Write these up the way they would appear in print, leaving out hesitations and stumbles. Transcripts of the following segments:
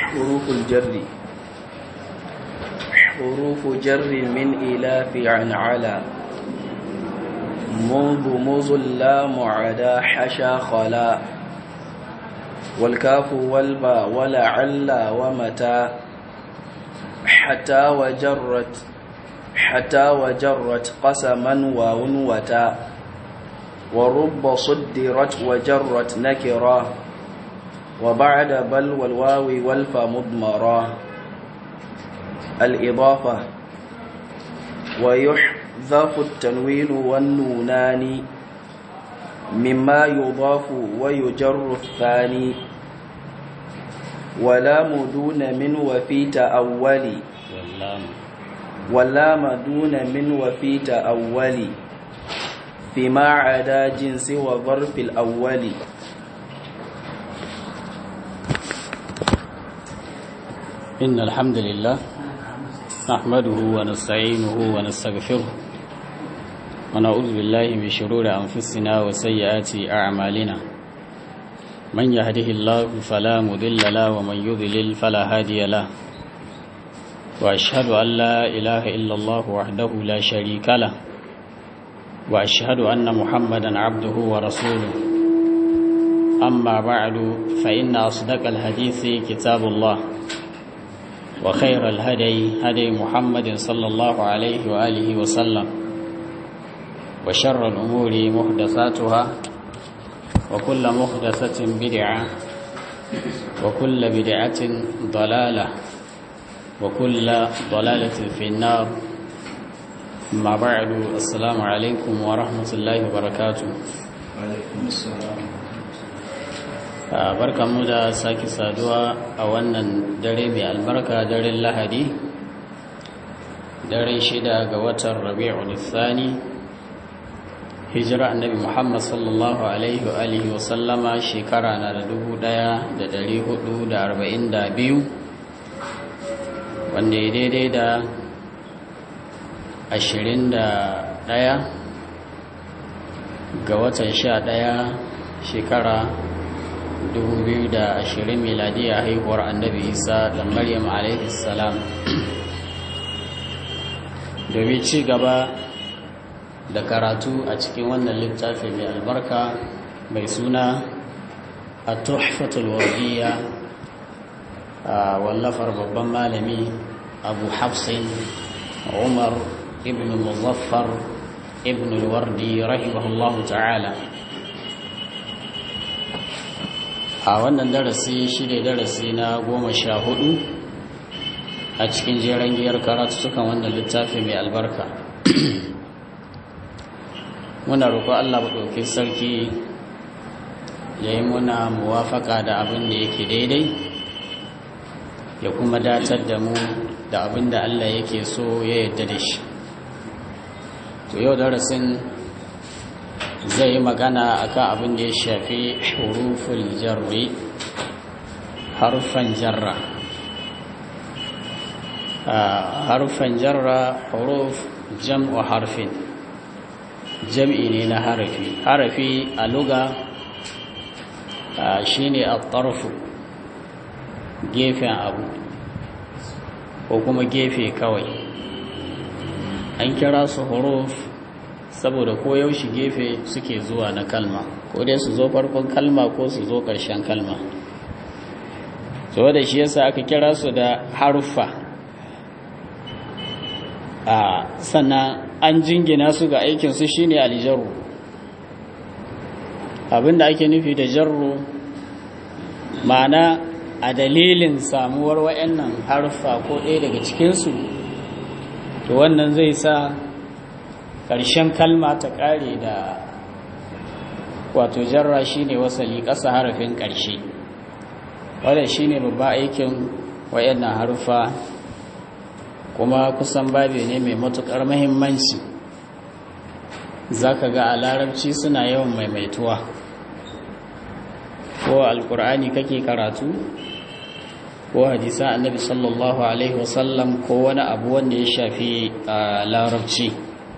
حروف الجر حروف جر من إلاف عن على منذ مظلام عدا حشا خلا والكاف والباء ولعل ومتى حتى وجرت قسما واو وتا ورب صدرت وجرت نكرا وبعد بل والواو والفا مضمرا الإضافة ويحذف التنوين والنونان مما يضاف ويجر الثاني ولام دون من وفي تأولي واللام دون من وفي تأولي فيما عدا جنس وظرف الأول إن الحمد لله نحمده ونستعينه ونستغفره ونعوذ بالله من شرور أنفسنا وسيئات أعمالنا من يهده الله فلا مضل له ومن يضلل فلا هادي له وأشهد أن لا إله إلا الله وحده لا شريك له وأشهد أن محمدا عبده ورسوله أما بعد فإن أصدق الحديث كتاب الله وخير الهدي هدي محمد صلى الله عليه وآله وسلم وشر الأمور محدثاتها وكل محدثة بدعة وكل بدعة ضلالة وكل ضلالة في النار ما بعد السلام عليكم ورحمة الله وبركاته وعليكم السلام barkanmu da sake saduwa a wannan dare mai albarka daren lahadi daren 6 ga watan rabi'ul thani hijira annabi muhammad sallallahu alaihi wa alihi wa sallama shekara na da 1442 wanda ya daidai da 21 ga watan 11 shekara 2020 miladiya haihuwar annabi isa da maryam alaihi salam domin ci gaba da karatu a cikin wannan littafi mai albarka mai suna at-tuhfatul wardiyya wallafar babban malami abu hafsin umar ibn muzaffar ibn al-wardi rahimahullahu ta'ala. A wannan darasi shi ne darasi na 14 a cikin jeren giyar karatutukan wannan littafi mai albarka. Muna roƙo Allah maɗauki sarki ya yi muna muwafaka da abin da yake daidai ya kuma datar da mu da abin da Allah yake so ya yarda da shi. To yau darasin zai yi magana akan abin da ya shafi huruful jarri, harfan jarra. Harfan jarra huruf jam'u harfin, jam'i ne na harafi. Harafi a luga shine at-tarfu, gefen abu ko kuma gefe kawai. An kira su huruf saboda koyaushe gefe suke zuwa na kalma, ko dai su zo farkon kalma ko su zo ƙarshen kalma. Saboda shi yasa aka kira su da haruffa. Sannan an jingina su ga aikinsu shine aljarru. Abinda ake nufi da jarru ma'ana a dalilin samuwar waɗannan haruffa ko ɗaya daga cikinsu, to wannan zai sa ƙarshen kalma ta ƙare da wato jarra shine wasali ƙasa harafin ƙarshe. Wannan shine babban aikin wayannan harufa, kuma kusan babe ne mai matuƙar muhimmanci. Zaka ga a larabci suna yawan maimaituwa, ko alƙur'ani kake karatu ko hadisan annabi sallallahu alaihi wasallam ko wani abu wanda ya shafi larabci.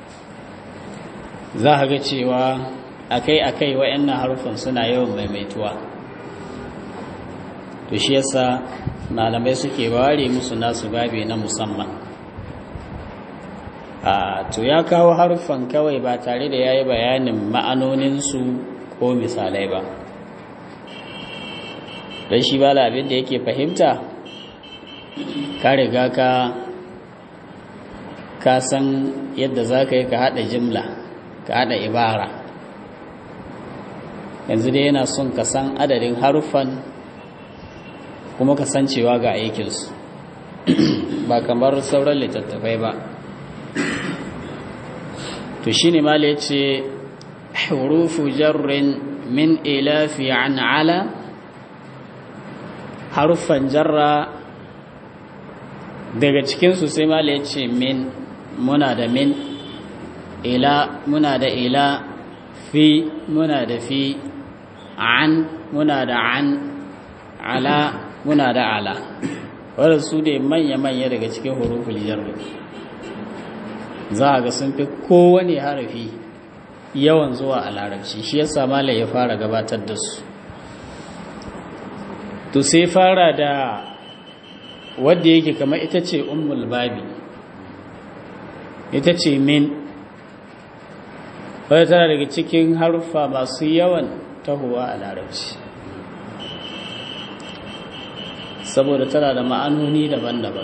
Za ka ga cewa akai-akai wayannan harufan suna yawan maimaituwa. To shi yasa malamai suke ware musu nasu babe na musamman. To ya kawo haruffan kawai ba tare da ya yi bayanin ma'anoninsu ko misalai ba, don shi ba abin da yake fahimta ka riga ka san yadda za ka yi ka haɗa jimla ka haɗa ibara. Yanzu dai yana son ka san adadin haruffan kuma ka san cewa ga aikinsu ba kamar sauran littattafai ba. To shi ne mala ya ce hurufu jarrin min ilafi an ala, haruffan jarra daga cikinsu sai mala ya ce min, muna da min, ila muna da ila, fi muna da fi, an muna da an, ala muna da ala. wadda su ne manya-manya daga cikin huruful jarri, za a ga sun fi kowane harafi yawan zuwa a larabci, shi yasa malai ya fara gabatar da su. To sai fara da wadda yake kama ita ce ummul babi, ita ce min, wadda tana daga cikin haruffa masu yawan tahowa a larabci, saboda tana da ma'anoni daban-daban.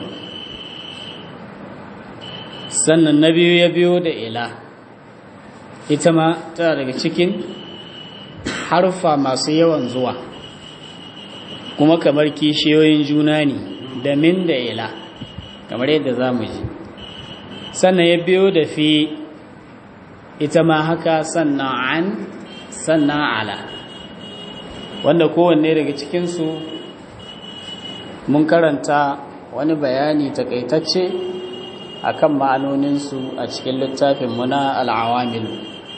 Sannan na biyu ya biyo da ila, ita ma tana daga cikin haruffa masu yawan zuwa, kuma kamar kishiyoyin juna ne da min da ila, kamar yadda za mu ji. Sannan ya biyo da fi, ita ma haka, sannan an, sannan ala, wanda kowanne daga cikinsu mun karanta wani bayani takaitacce akan ma'anoninsu a cikin littafin muna al'awamilu.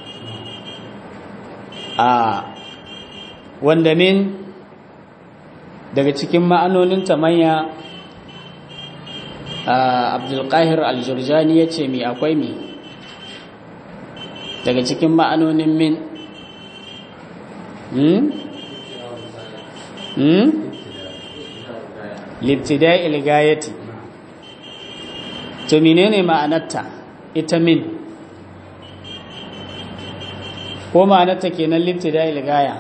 Wanda min daga cikin ma'anonin manya, Abdulkahir al-Jurjani ya ce mi akwai mi daga cikin ma'anonin min. Libtida'il gayati. To menene ma'anarta ita min? Ko ma'anarta kenan libtida'il gaya?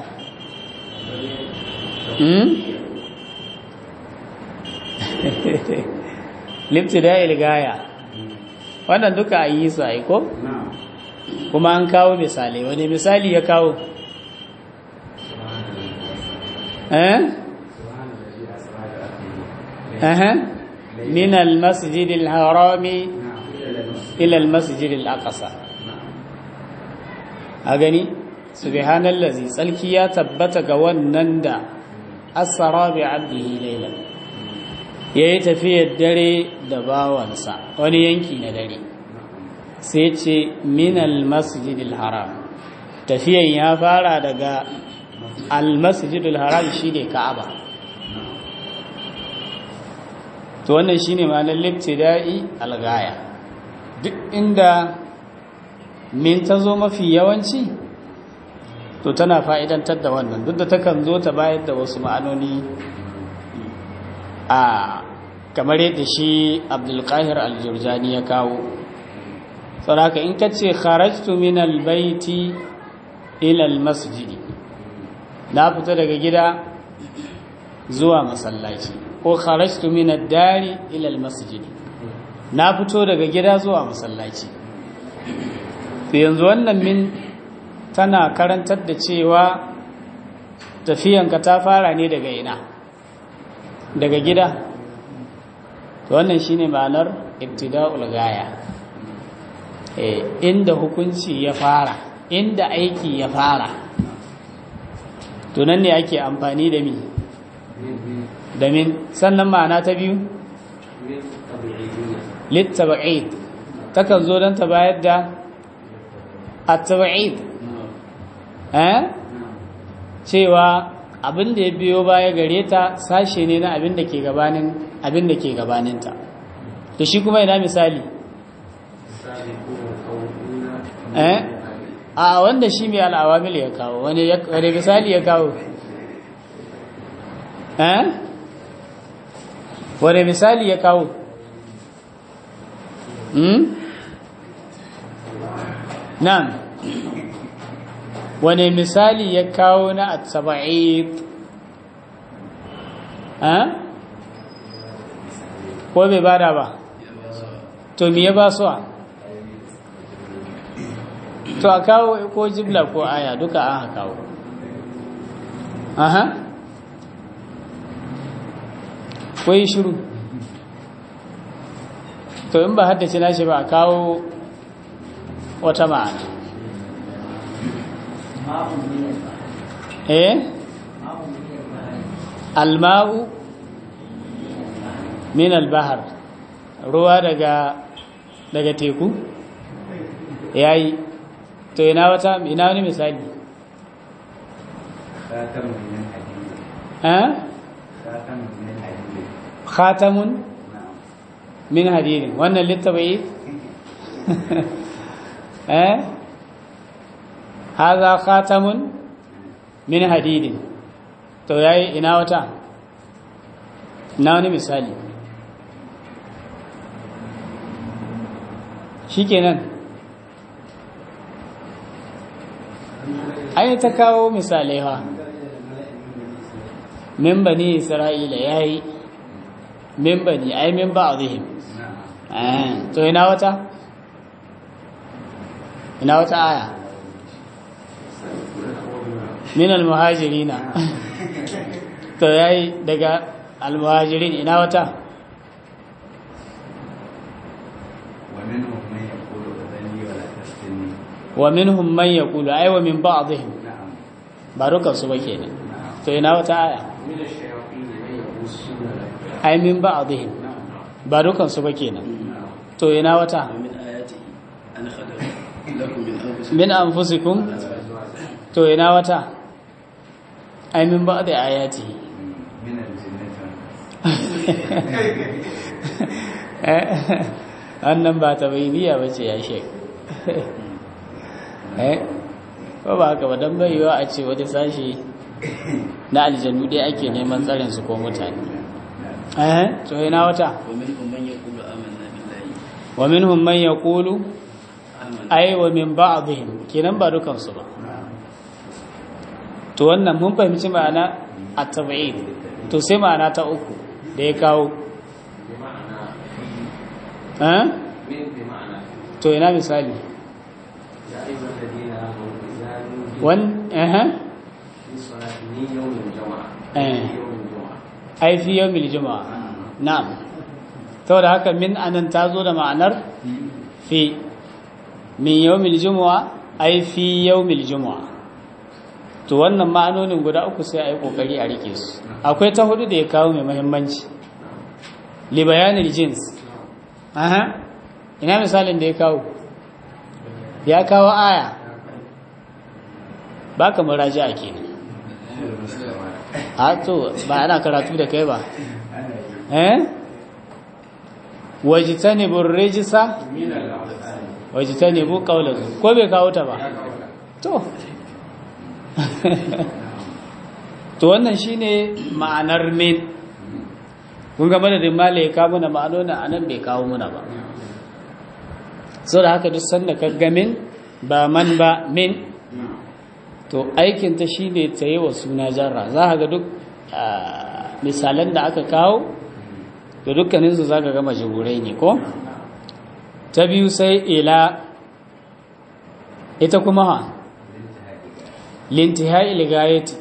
Libtida'il gaya, wannan duka a yi su aiko? Kuma an kawo misali. Wani misali ya kawo? من المسجد الحرام إلى المسجد الأقصى. أغني سبحان الذي سلكي يا تبتك ونندا أسرى بعبده ليلا، yayi tafiyar dare da bawansa wani yanki na dare, sai ce minal masjidil haram. Tafiyan ya fara daga al-masjidil haram, shine Ka'aba. To wannan shine ma'anar libtida'i al-ghaya. Duk inda min ta zo mafi yawanci to tana fa'idantar da wannan, duk da takan zo ta bayar da wasu ma'anoni kamar yadda shi Abdulkahir al-Jurjani ya kawo. Saboda in ka ce kharajtu min al-baiti ila al-masjidi, na fita daga gida zuwa masallaci, ko kharajtu min ad-dari ila al-masjid, na fito daga gida zuwa masallaci. To yanzu wannan min tana karantar da cewa tafiyanka ta fara ne daga ina? Daga gida. To wannan shine ma'anar ibtida'ul ghaya. Inda hukunci ya fara, inda aiki ya fara, to nan ne ake amfani da mi? Da min. Sannan ma'ana ta biyu littabi'id, takan zo don ta bayar da at-tabi'id, cewa abin da ya biyo baya gare ta sashe ne na abin da ke gabaninta. To shi kuma ina misali? A wanda shi mai al'awamil ya kawo, wani misali ya kawo? wane misali ya kawo nan wane misali ya kawo na at-sab'id ko bai bada ba to me ya ba su to a kawo ko jimla ko aya duka an kawo ko yi shiru to in ba haddace nashi ba a kawo wata ma'ana alma'u min albahar ruwa daga teku yayi to ina wani misali khatamun min hadidin wannan littabai haza khatamun min hadidin to yayi ina wani misali shikenan ai ta kawo misalai ha min bani isra'ila yayi min bani ai min ba'dihim to ina wata aya min al-muhajirina to yayi daga al-muhajirin ina wata wa minhum man yaqulu ay wa min ba'dihim barukan su bake ne to ina wata aya ay min ba'dihim barukan su bake ne to ina wata min anfusikum to ina wata ay min ba'di ayati annan ba ta bayyiya bace ya shek ko ba haka ba don baiwa a ce wata sashi na aljanu ɗaya ake neman tsarinsu ko mutane to yana wata wa minhum man yaqulu ay wa min ba'dihim kenan ba dukansu ba to wannan mun fahimci ma'ana at-tab'id to sai ma'ana ta uku da ya kawo to ina misali ai fi yawmil juma'a na'am saboda haka min anan ta zo da ma'anar fi min yawmil juma'a ai fi yawmil juma'a to wannan ma'anonin guda uku sai ai kokari a rike su akwai ta hudu da ya kawo mai muhimmanci li bayanil jins ina misalin da ya kawo aya ba ka muraji a kenan to ba ana karatu da kai ba wajitanibu rijisa wajitanibu qawlan ko bai kawo ta ba to wannan shine ma'anar min kun ga madadin mala ya kawo mana ma'anona anan bai kawo muna ba da haka duk sanda ka ga min ba man ba min to aikinta shi ne ta yi wa suna jarra za ka ga duk misalan da aka kawo da dukkaninsu za ka gama jihurai ne ko ta biyu sai ila ita kuma ha lintihai ilgayeti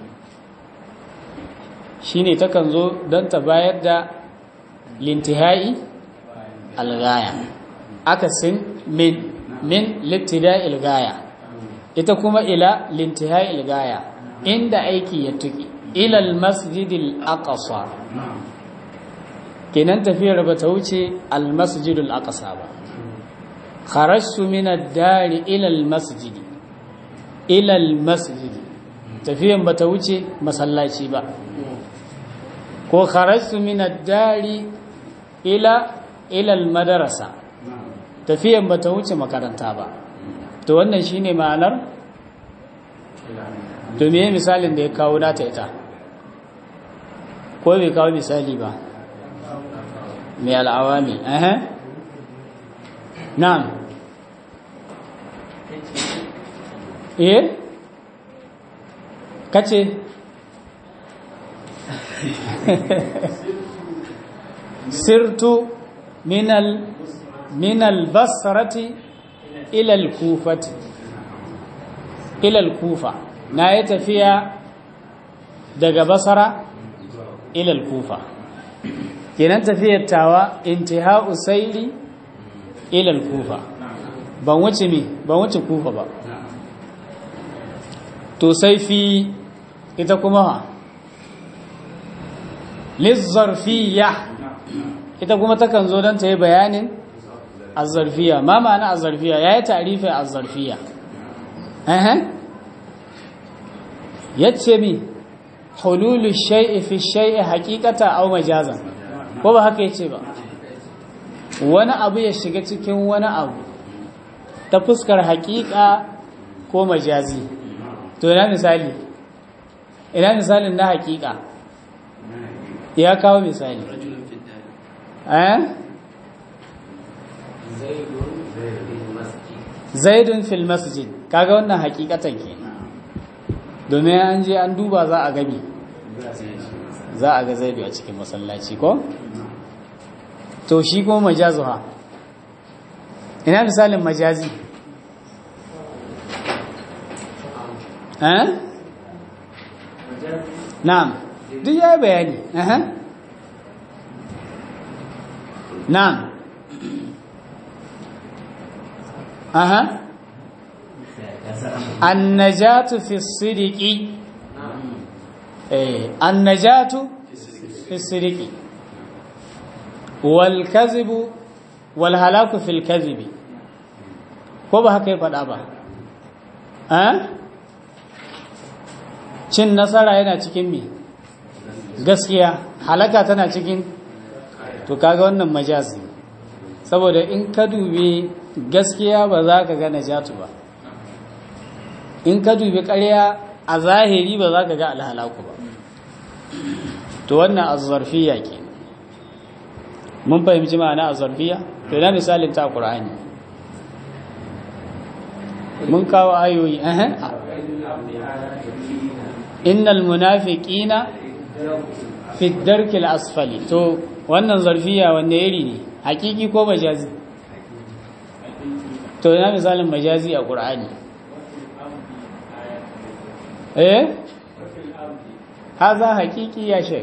shi ne takan zo don ta bayar da lintihai algaya akasin min littida ilgaya ita kuma ila lintihai ilgaya inda aiki ya tuki ilal masjidil aqsa kenan tafiyar ba ta wuce al masjidil aqsa ba kharajtu min ad-dari ila al masjid ila al masjid tafiyan ba ta wuce masallaci ba ko kharajtu min ad-dari ila al madrasa tafiyan ba ta wuce makaranta ba to wannan shine ma'anar to me misalin da ya kawo nata ita ko bai kawo misali ba mai al'awami na'am kace sirtu minal basrati ilal kufati ilal kufa na yi tafiya daga basara ilal kufa kenan tafiyar tawa intihau sairi ilal kufa ban wuce kufa ba to sai fi ita kuma lizzarfiyya ita kuma takan zo don ta yi bayanin azzarfiya ma ma'ana azzarfiya ya yi tarifin azzarfiya yace mi hululu shay'i fi shay'i haqiqata aw majazan ko ba haka yace ba wani abu ya shiga cikin wani abu ta fuskar haqiqa ko majazi to ina misalin na haqiqa ya kawo misali zaidun fil masjid kaga wannan hakikatan ke domin an je an duba za a gami za a ga zaidu a cikin masallaci ko to shi kuma majazu ha ina misalin majazi na'am duk ya bayani na'am النجاة في الصدق النجاة في الصدق والكذب والهلاك في الكذب ko ba haka ya faɗa ba cin nasara yana cikin me gaskiya halaka tana cikin to kaga wannan majazi saboda in ka dubi gaskiya ba za ka ga najatu ba in ka dubi ƙarya a zahiri ba za ka ga alhalaku ba to wannan azzarfiya ke mun fahimci ma'ana azzarfiya to na misalin ta Qur'ani mun kawo ayoyi innal munafiqina fi darkil asfali to wannan zarfiya wanne iri ne hakiki ko majazi to ina misalin majazi a Qur'ani haza hakiki ya shek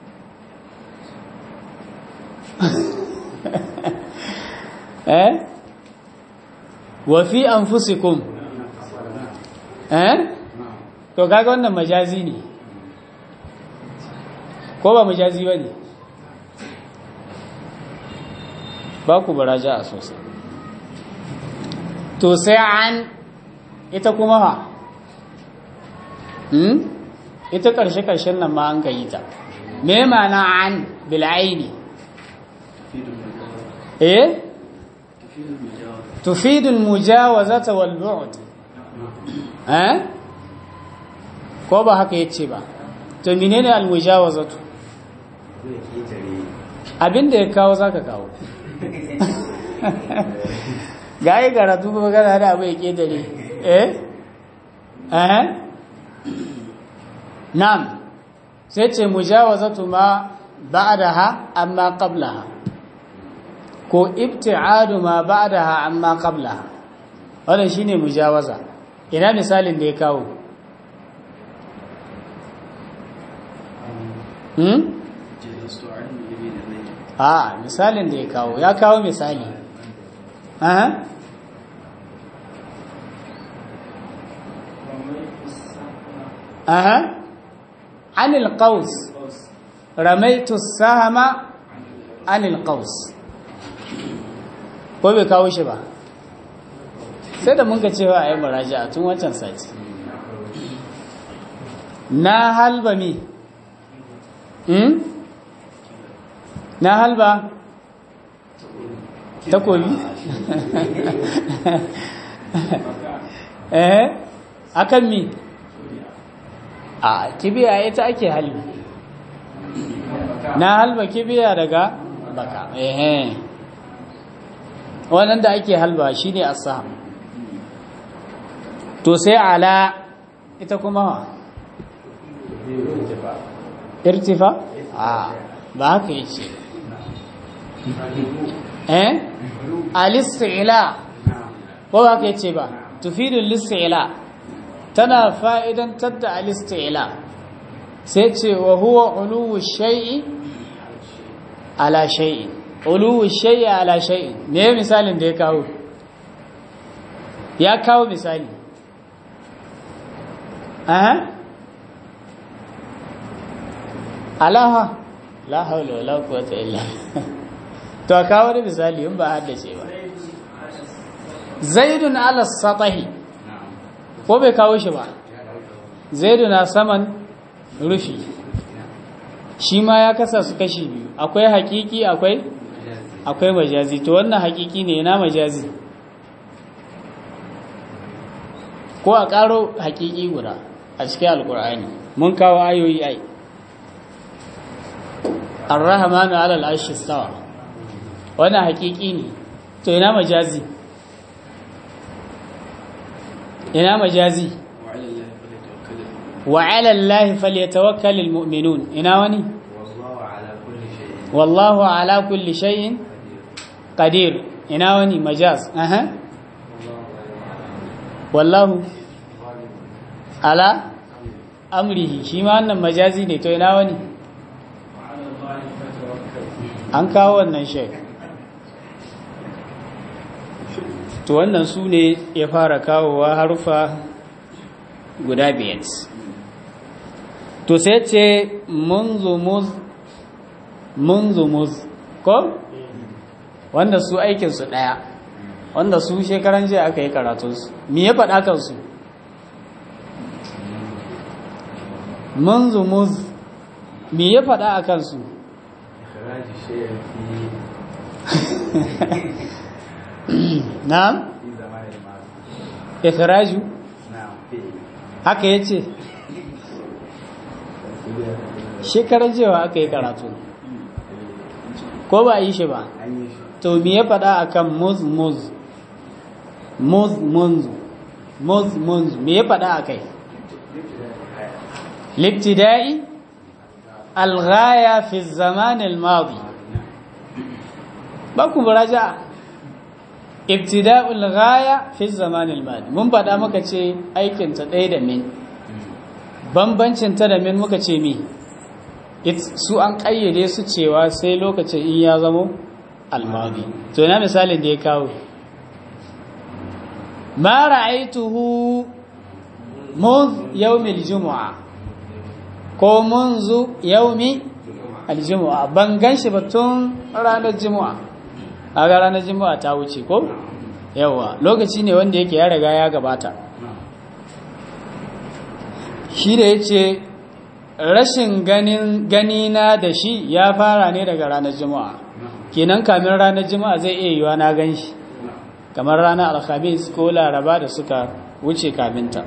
wa fi anfusikum to kaga wannan majazi ne ko ba majazi bane ba ku baraja a sosai to sai an ita kuma ha ita karshe-karshen nan ma an ka yi ta me mana an bil'aini tufidul mujawazata wal bu'd ko ba haka yace ba to menene al mujawazatu abinda ya kawo zaka kawo ga yi karatu ba magana da abu ya ƙetare na'am sai ce mujawazatu ma ba'daha amma qablaha ko ibti'adu ma ba'daha amma qablaha wannan shine mujawaza ina misalin da ya kawo misalin da ya kawo misali عن القوس رميت السهم عن القوس ko bai kawo shi ba sai da mun ga cewa ayi muraja'a tun wancan sati na halba mi na halba takobi akan mi a kibiya ita ake halbi na halba kibiya daga baka wannan da ake halba shine as-sahm to sai ala ita kuma irtifa ba haka yace al-isti'la ko ba haka yace ba tufidu al-isti'la tana fa'idantar da al-isti'la sai ce wa huwa uluwu shay'i ala shay'in uluwu shay'i ala shay'in me misalin da ya kawo misali alaha la haula wala quwwata illa to kawo da misali in ba haddace ba zaidun ala satahi ko bai kawo shi ba zaiduna saman rufi shi ma ya kasa su kashi biyu akwai hakiki akwai majazi to wannan hakiki ne yana majazi ko a karo hakiki guda a cikin alkur'ani mun kawo ayoyi ai ar-rahmanu 'ala al-'arshi istawa wannan hakiki ne to ina majazi وعلى الله فليتوكل المؤمنون ina wani والله على كل شيء قدير ina wani majaz والله على amrihi shi ma wannan majazi ne to ina wani an kawo wannan shi to wannan su ne ya fara kawowa harufa guda biyar to sai ce munzumuz ko wanda su aikinsu ɗaya wanda su shekaran jiya aka yi karatunsu me ya faɗa kansu munzumuz me ya faɗa a kansu na'am ikhraju haka yace shekaran jewa aka yi karatu ko ba yi shi ba to me ya faɗa akan muz me ya faɗa akai libtida'i al-ghaya fi az-zaman al-madi ba ku muraja'a ibtida'ul ghaya fi az-zaman al-madi mun faɗa muka ce aikin ta ɗaya da min bambancin ta da min muka ce mi su an kayyade su cewa sai lokacin in ya zamo al-madi to ina misalin da ya kawo ma ra'aytuhu منذ يوم الجمعة ko munzu yaumi aljumu'a ban ganshi ba tun ranar juma'a kaga ranar juma'a ta wuce ko yawa lokaci ne wanda yake ya riga ya gabata shi da yace rashin ganina da shi ya fara ne daga ranar juma'a kenan kamin ranar juma'a zai iya yiwa na ganshi kamar ranar alhamis ko laraba da suka wuce kaminta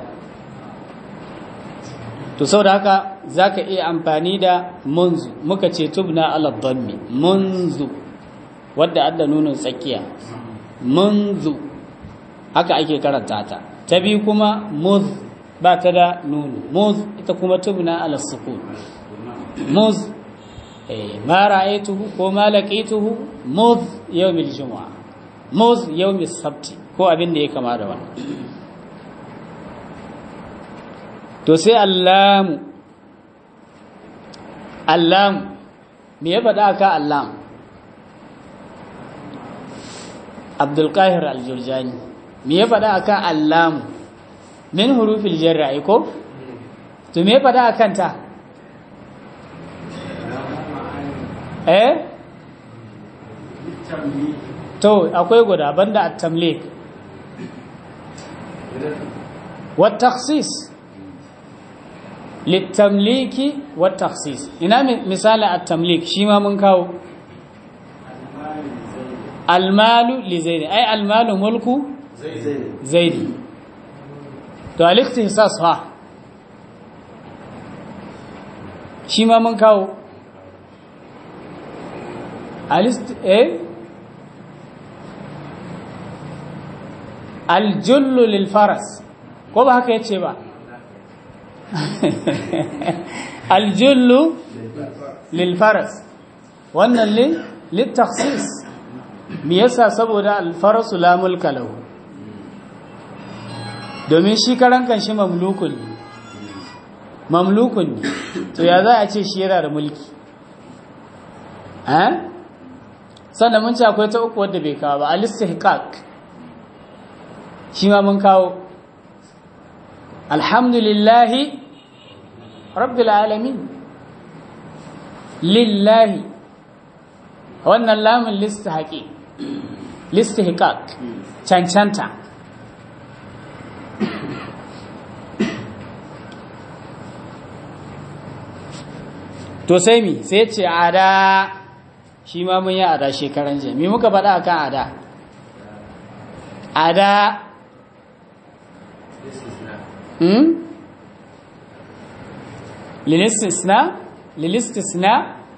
to saboda haka zaka iya amfani da munzu muka ce tubna ala dhammi munzu wadda adda nunun tsakiya munzu haka ake karanta ta ta bi kuma muz ba ta da nunu muz ita kuma tubna ala sukun muz ma ra'aytuhu ko ma laqituhu muz yawmil jumu'a muz yawmis sabti ko abin da ya kama da wannan to sai allamu me ya faɗa aka allam abdulkahir aljurjani me ya faɗa aka allamu min hurufil jarra ko to me ya faɗa akan ta to akwai guda banda at-tamlik wa takhsis litamliki wa takhsis ina misali at-tamlik shi ma mun kawo almalu li zaidi ay almalu mulku zaidi to al-ikhtisas fa shi ma mun kawo aljullu lil faras ko ba haka yace ba aljullu lil faras wannan lil takhsis me yasa saboda al farasu la mulka lahu domin shi karan kan shi mamlukun ne to ya za a ce shi yana da mulki sannan mun ce akwai ta uku wadda bai kawo ba al-istihqaq shi ma mun kawo alhamdulillahi rabbil alamin lillahi wannan lamun listihqaq cancanta to sai mi sai ce ada shi ma mun yi ada shekaran jiya mi muka faɗa akan ada lilistisna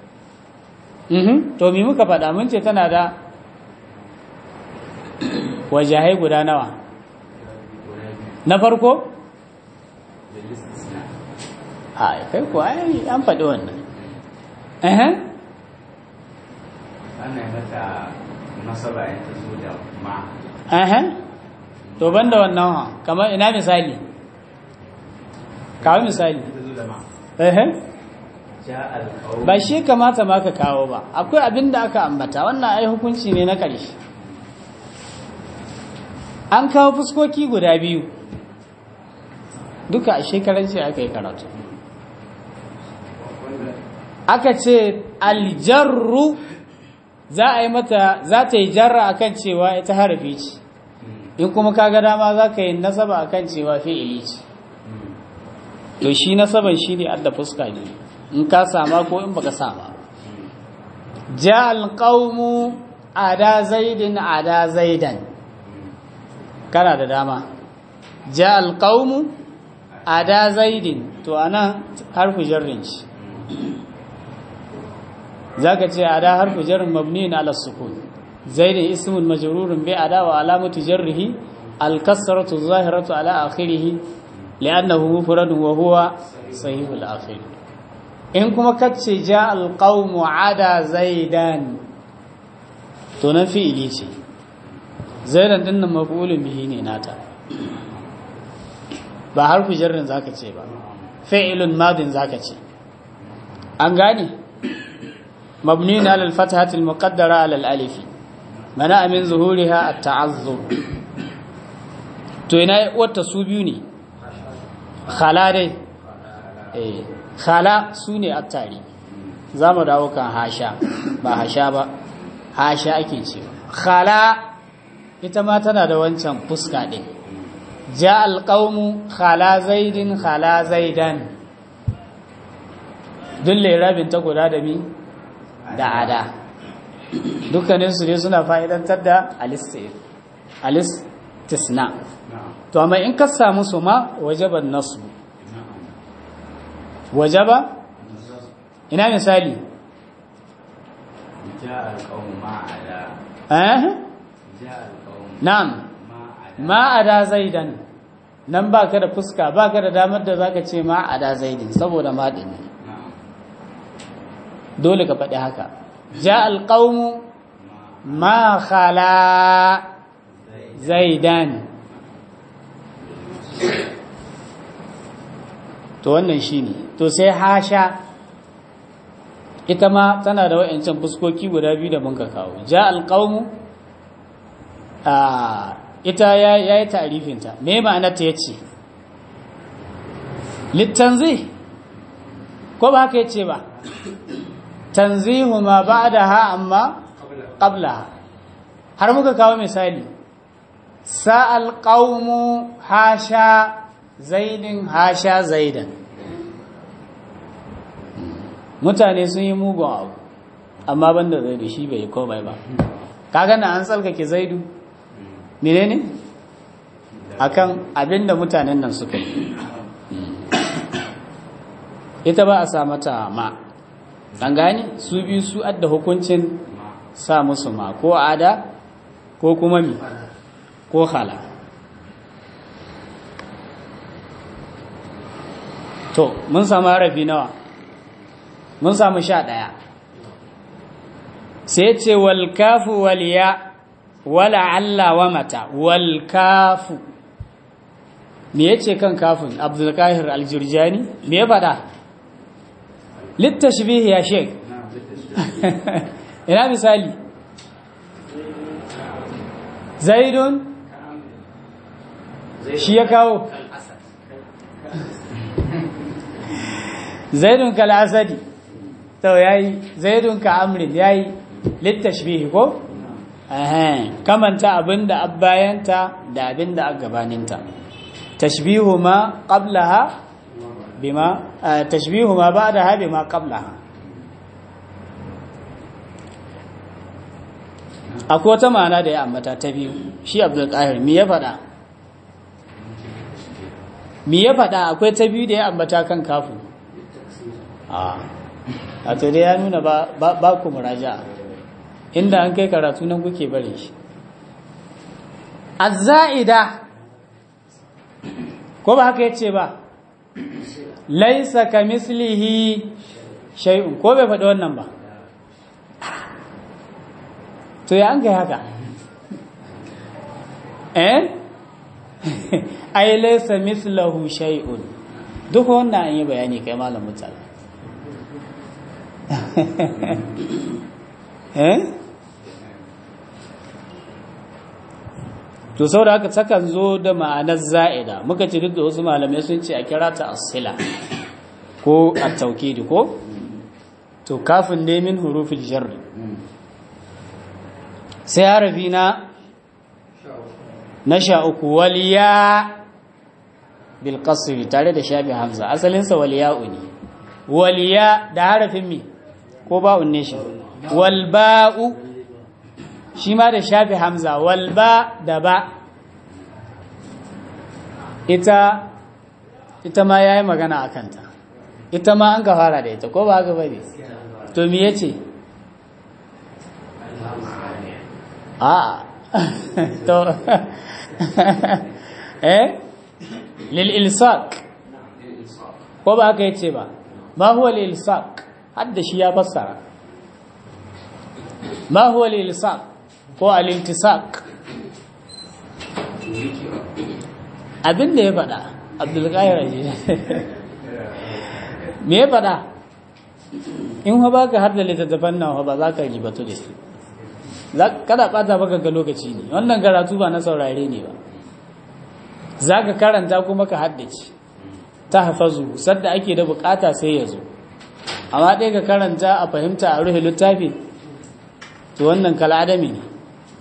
to mi muka faɗa mun ce tana da wajahai guda nawa na farko kai ko ai an faɗi wannan ana mata nasaba ya ta zo da ma to banda wannan kamar ina misali kawo misali ba shi kamata ma ka kawo ba akwai abin da aka ambata wannan ai hukunci ne na ƙarshe an kawo fuskoki guda biyu duka a shekaran ce aka yi karatu aka ce aljarru za a yi mata za ta yi jarra akan cewa ita harafi ce in kuma kaga dama za ka yi nasaba akan cewa fi'ili ce to shi nasaban shi ne adda fuska ne in ka sama ko in baka sama ja alqaumu ada zaidin ada zaidan kana da dama ja alqaumu ada zaidin to ana harfu jarrin shi zaka ce ada harfu jarrin mabniun ala sukun zaidin ismun majrurun bi ada wa alamatu jarrihi al-kasratu adh-dhahiratu ala akhirih li'annahu mufradun wa huwa sahih al-akhir in kuma kace ja al-qawmu ada zaidan to nan fi'ili ce zaidan din nan maf'ulun bihi ne nata ba harfu jarrin zaka ce ba fi'ilun madin zaka ce an gane mabniun ala al-fathati al-muqaddara ala al-alif mana min zuhuriha at-ta'azzur to ina wata su biyu ne khala dai khala su ne attari za mu dawo kan hasha ba hasha ba hasha ake cewa khala ita ma tana da wancan fuska ɗin ja alƙaunu khala zaidin khala zaidan dulle rabin ta guda da mi da ada dukkaninsu ne suna fa'idantar da alistisna to amma in ka samu su ma wajaban nasu wajaba ina misali na'am ma ada zaidan nan baka da fuska baka da damar da zaka ce ma ada zaidin saboda ma din dole ka faɗi haka ja alqaumu ma khala zaidan to wannan shine to sai hasha ita ma tana da wayancan fuskoki guda biyu da mun ka kawo ja alqaumu ita yayi ta'rifin ta me ma'anar ta yace litanzih ko ba haka yace ba tanzihu ma ba'daha amma qablaha har muka kawo misali sa'al qaumu hasha zaidin hasha zaidan mutane sun yi mugun abu amma banda zaidu shi bai yi komai ba kaga na an tsalkake zaidu menene akan abinda mutanen nan suka yi ita ba a sa mata ma an gane su biyu su adda hukuncin sa musu ma ko ada ko kuma mi ko khala. To mun samu harafi nawa? Mun samu 11. sai ce wal kafu wal ya wala alla wa mata wal kafu. Me yace kan kafin Abdul Qahir Al-Jurjani? Me ya faɗa? Littashbih ya sheik. Ina misali Zaidun shi ya kawo Zaidun kal asadi to yayi Zaidun ka amrin yayi littashbih ko kamanta abinda abbayanta da abinda gabaninta tashbihu ma qablaha bima tashbihu ma ba'daha bima qablaha. Akwai wata ma'ana da ya ambata ta biyu shi Abdul Qahir me ya faɗa? Akwai ta biyu da ya ambata kan kafu. A to dai ya nuna ba ku muraja inda an kai karatu nan kuke bare shi. Az-za'ida ko ba haka yace ba? Laisa kamislihi shay'un ko bai faɗi wannan ba? To ya an kai haka ai laysa mithluhu shay'un duk wannan an yi bayani kai malam mutala to saboda haka takan zo da ma'anar za'ida muka ci duk da wasu malamai sun ce a kira ta as-sila ko at-tawkid ko to kafin ne min hurufil jarr. Sai harafi na 13 waliya bil qasri tare da shafi hamza asalin sa waliya'u ne waliya da harafin mi ko ba'un ne shi wal ba'u shi ma da shafi hamza wal ba da ba ita ma yayi magana akan ta ita ma an ka fara da ita ko ba haka bane to me yace to lil ilsaq ko ba haka yace ba ma huwa lil ilsaq hadda shi ya fassara ma huwa lil ilsaq ko al iltisaq abinda ya faɗa Abdul Qahir me ya faɗa in ha baka har da littattafan nan ba za ka yi batu da su kada bata baka ga lokaci ne wannan karatu ba na saurare ne ba zaka karanta kuma ka haddace ta hafazu sadda ake da bukata sai ya zo amma dai ka karanta a fahimta a ruhi littafi to wannan kal'adami ne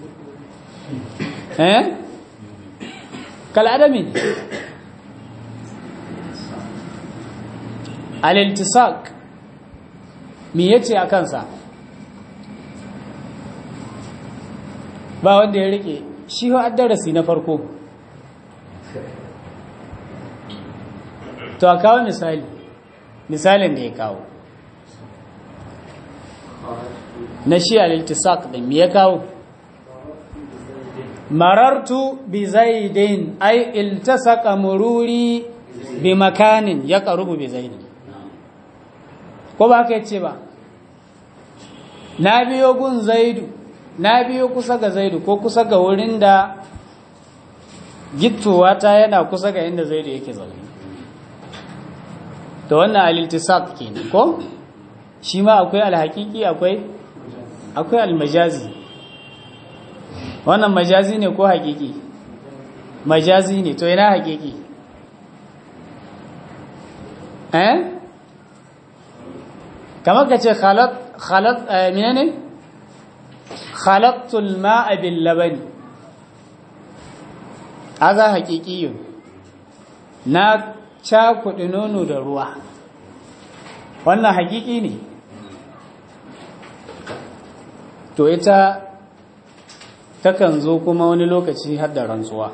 kal'adami ne al-iltisaq me yace akan sa ba wanda ya rike shi ho addarasi na farko to a kawo misalin da ya kawo na shi al-iltisaq din me ya kawo marartu bi zaidin ay iltasaqa mururi bi makanin yaqrubu bi zaidin ko ba ka yace ba na biyo gun zaidu na biyo kusa ga zaidu ko kusa ga wurin da gittowa ta yana kusa ga inda zaidu yake zaune to wannan al-iltisaq kenan ko shi ma akwai al-haqiqi akwai al-majazi wannan majazi ne ko haqiqi majazi ne to ina haqiqi kamar kace khalat menene خلطت الماء باللبن هذا حقيقي na cakuɗi nono da ruwa wannan haƙiƙi ne to ita takan zo kuma wani lokaci har da rantsuwa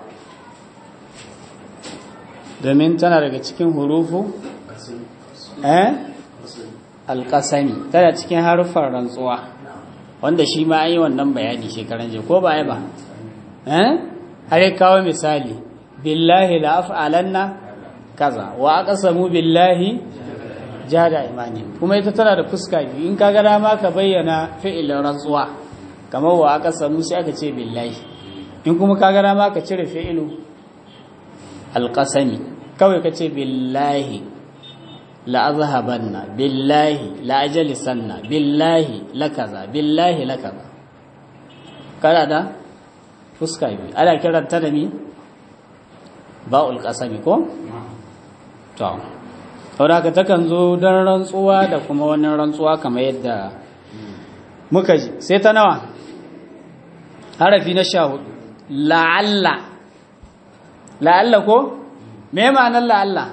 domin tana daga cikin hurufu alƙasami tana cikin harufan rantsuwa wanda shi ma an yi wannan bayani shekaran jiya ko ba ba har ya kawo misali billahi la af'alanna kaza wa aqsamu billahi jada imani kuma ita tana da fuska biyu in kaga dama ka bayyana fi'ilin rantsuwa kamar wa aqsamu sai aka ce billahi in kuma kaga dama ka cire fi'ilu alqasami kawai ka ce billahi la azhabanna billahi la ajlisanna billahi la kaza billahi la kaza kada da fuska biyu ana kiranta da mi ba'ul qasami ko to saboda ka takan zo don rantsuwa da kuma wani rantsuwa kamar yadda muka ji sai ta nawa harafi na 14 la'alla la'alla ko me ma'anar la'alla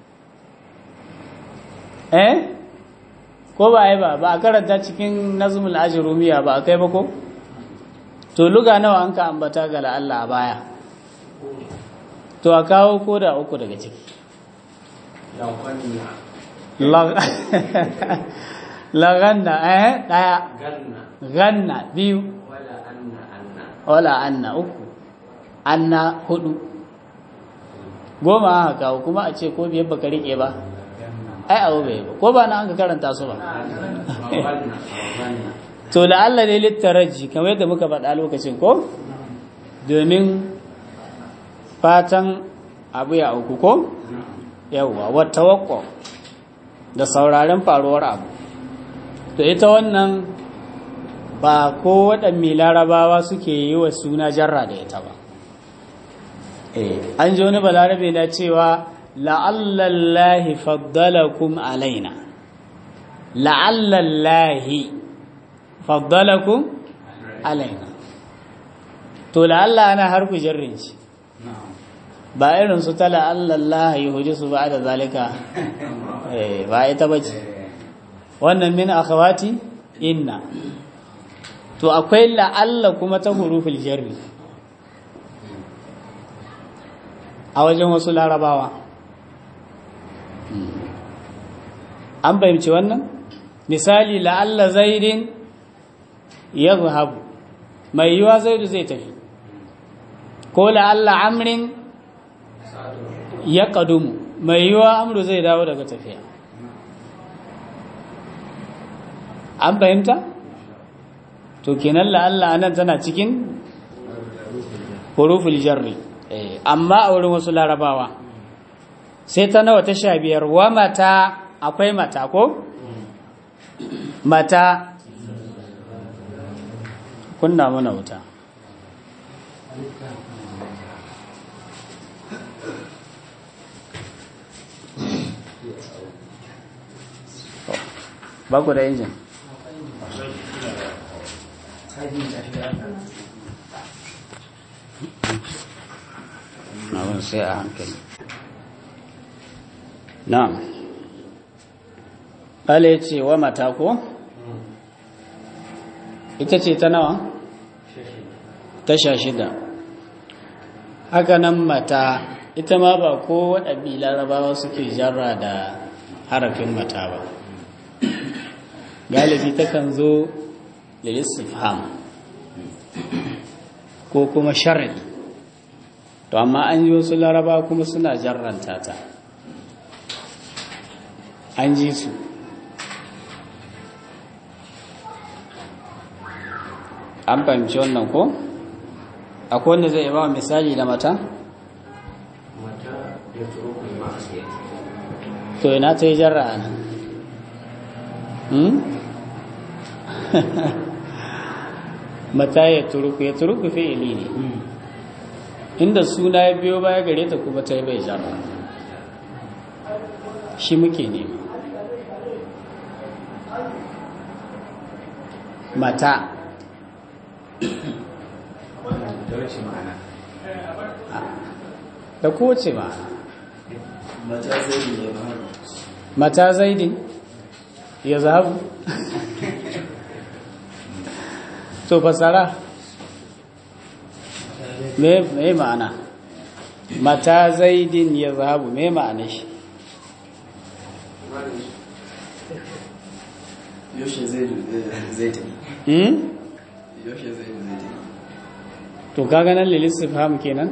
ko ba ai ba a karanta cikin nazmul ajrumiya ba kai ba ko to luga nawa an ka ambata ga la'alla a baya to a kawo ko da uku daga ciki laganna daya ganna biyu wala anna uku anna hudu goma aka kawo kuma a ce ko biyar baka rike ba ai abu bai ba ko ba na an ka karanta su ba to da Allah ne littaraji kamar yadda muka faɗa lokacin ko domin fatan abu ya auku ko yawwa wata wakwa da sauraren faruwar abu to ita wannan ba ko waɗanne larabawa suke yi wa suna jarra da ita ba an ji wani balarabe na cewa la'allallahi faddalakum alaina la'allallahi faddalakum alaina to la'alla ana harku jarrin shi ba irin su ta la'allallahi huji su ba da zalika ba ita bace wannan min akhawati inna to akwai la'alla kuma ta huruful jarri a wajen wasu larabawa an fahimci wannan misali la'alla zaidin ya zahabu mai yiwa zaidu zai tafi ko la'alla amrin ya kadumu mai yiwa amru zai dawo daga tafiya an fahimta to kenan la'alla anan tana cikin huruful jarri amma a wurin wasu larabawa sai ta nawa ta 15 wa mata akwai mata ko mata kunna mana wuta ba ku da injin abin sai a hankali na'am ƙala ya ce wa mata ko ita ce ta nawa ta 16 haka nan mata ita ma ba ko waɗabi larabawa suke jarra da harafin mata ba galibi takan zo lilistifham ko kuma sharadi to amma an ji wasu laraba kuma suna jarranta ta an ji su an fahimci wannan ko akwai wanda zai ba misali da mata to ina ta yi jarra a nan mata ya turuku fi'ili ne inda suna ya biyo baya gare ta kuma ta yi bai jarra shi muke nema mata da kowace ma'ana mata zaidin ya zahabu to fasara me ma'ana mata zaidin ya zahabu me ma'ana shi yaushe zai tafi to kaga nan lil istifham kenan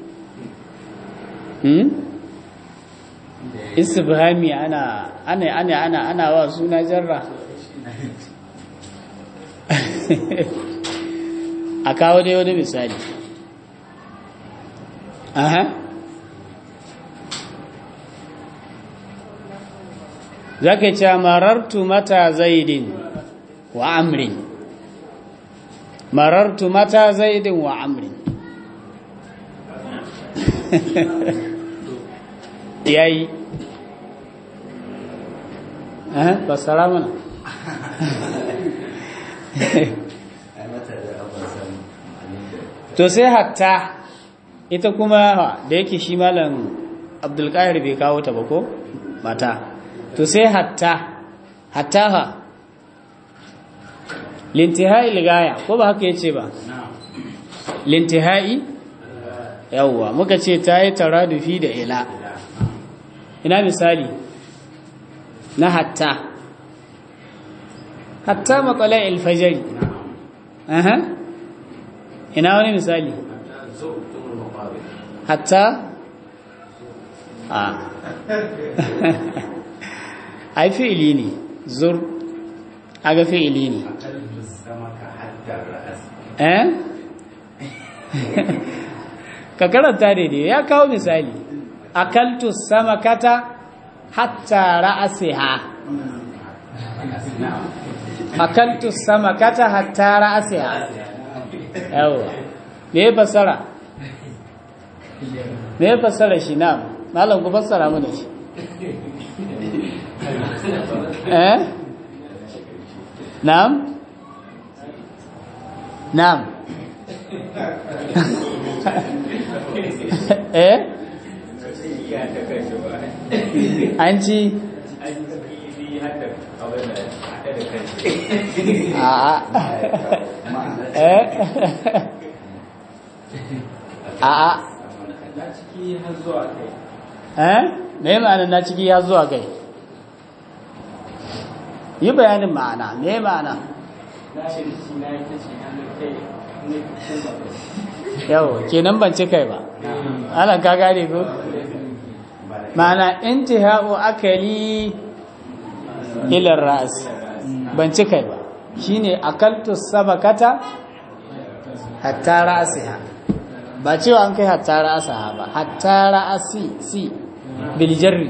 istifhami ana wa suna jarra a kawo dai wani misali aha zaka ce marartu mata zaidin wa amrin marartu mata zaidin wa amrin yayi basara mana to sai hatta ita kuma da yake shi malam abdulkahir bai kawo ta ba ko mata to sai hatta ha lintihai ligaya ko ba haka yace ba lintihai yawwa muka ce ta yi taradufi da ila ina misali na hatta matsala alfajari aha ina wani misali hatta ai fi'ili ne zur aga fi'ili ne ka karanta daidai ya kawo misali akaltu samakata hatta ra'asiha akaltu samakata hatta ra'asiha yawa me fasara shi na malam ku fassara mana shi na'am an ci me ma'ana na ciki har zuwa kai yi bayanin ma'ana me ma'ana yau kenan ban ci kai ba ana ka gane ko ma'ana intihau akali ila ras ban ci kai ba shine akaltu sabakata hatta ra'siha ba cewa an kai hatta ra'saha ba hatta ra'si si bil jarri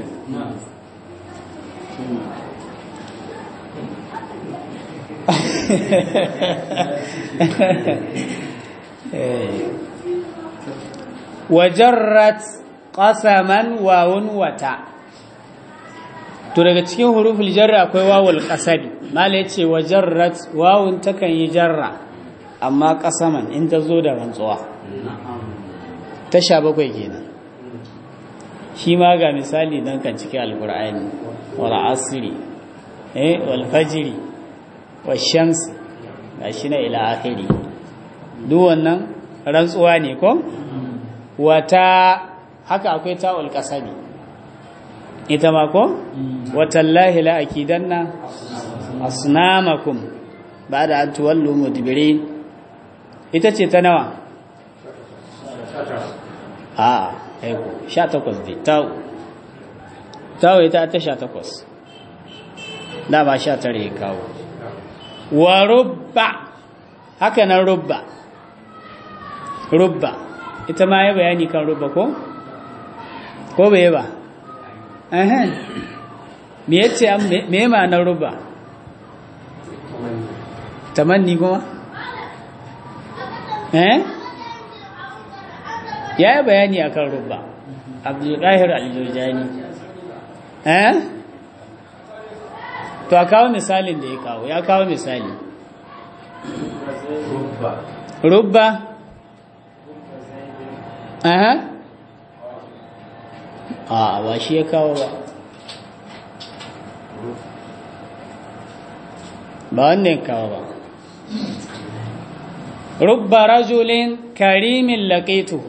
wajarrat qasaman wawun wata to daga cikin huruful jarra akwai wawul qasabi mala yace wajarrat wawun takan yi jarra amma qasaman in ta zo da rantsuwa ta 17 kenan shi ma ga misali dan kan cikin alqur'ani wal asri wal fajri wash shamsi gashi na ila akhiri duk wannan rantsuwa ne ko wata haka akwai ta'ul qasabi ita ma ko watallahi la akidanna asnamakum ba'da an tuwallu mudbirin ita ce ta nawa aiko 18 dai ta'u ita ta 18 da ba 19 ya kawo wa rubba haka nan rubba ita ma ya bayani kan rubba ko bai ba me yace me ma'anar rubba tamanni kuma ya yi bayani akan rubba abdulkahir al-jurjani to a kawo misalin da ya kawo misali rubba ba shi ya kawo ba wannan ya kawo ba rubba rajulin karimin laqituhu